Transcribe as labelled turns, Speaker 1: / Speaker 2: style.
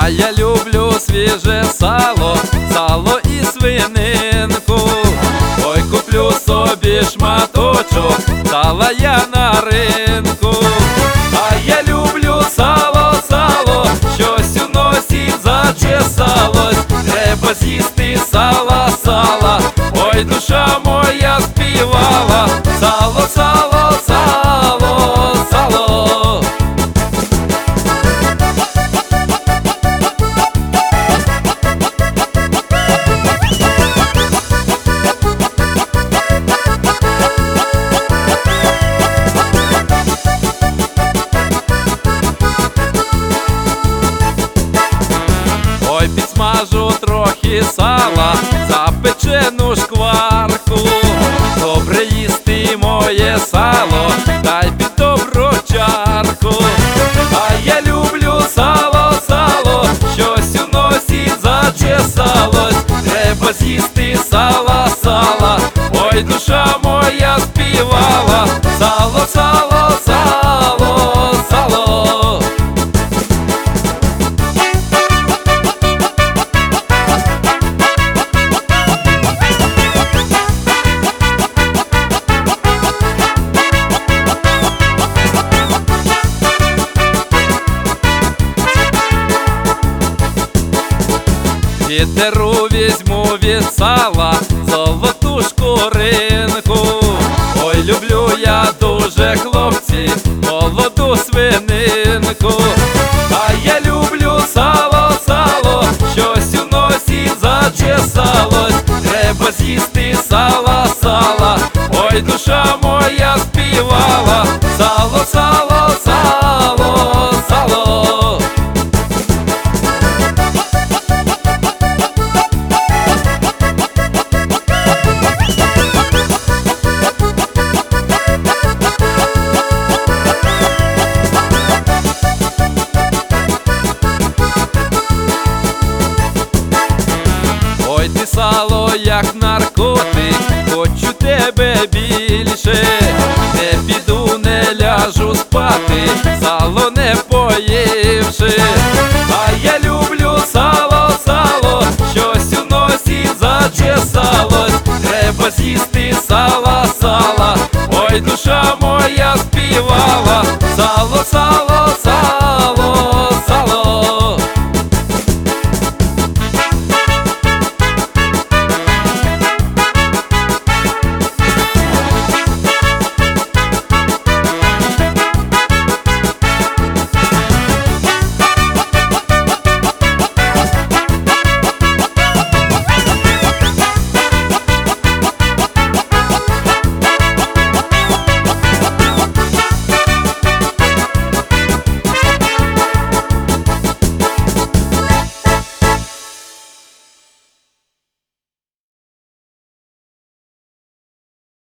Speaker 1: А я люблю свіже сало, сало і свининку. Ой, куплю собі шматочок, сала я на ринку. А я люблю сало, сало, щось у носі зачесалось. Треба з'їсти сала, сала, ой, душа моя співала. Сало, сало, сало, сало. Ой, підсмажу трохи сала, запечену шкварку. Добре їсти моє сало, дай під добру чарку. А я люблю сало, сало, щось у носі зачесалось. Треба з'їсти сала, сала, ой, душа моя співала. Сало, сало, сало, сало. Відеру візьму від сала золоту шкуринку. Ой, люблю я дуже, хлопці, молоду свининку. А я люблю сало, сало, щось у носі зачесалось. Треба з'їсти сала, сала, ой, душа моя співала. Сало, сало.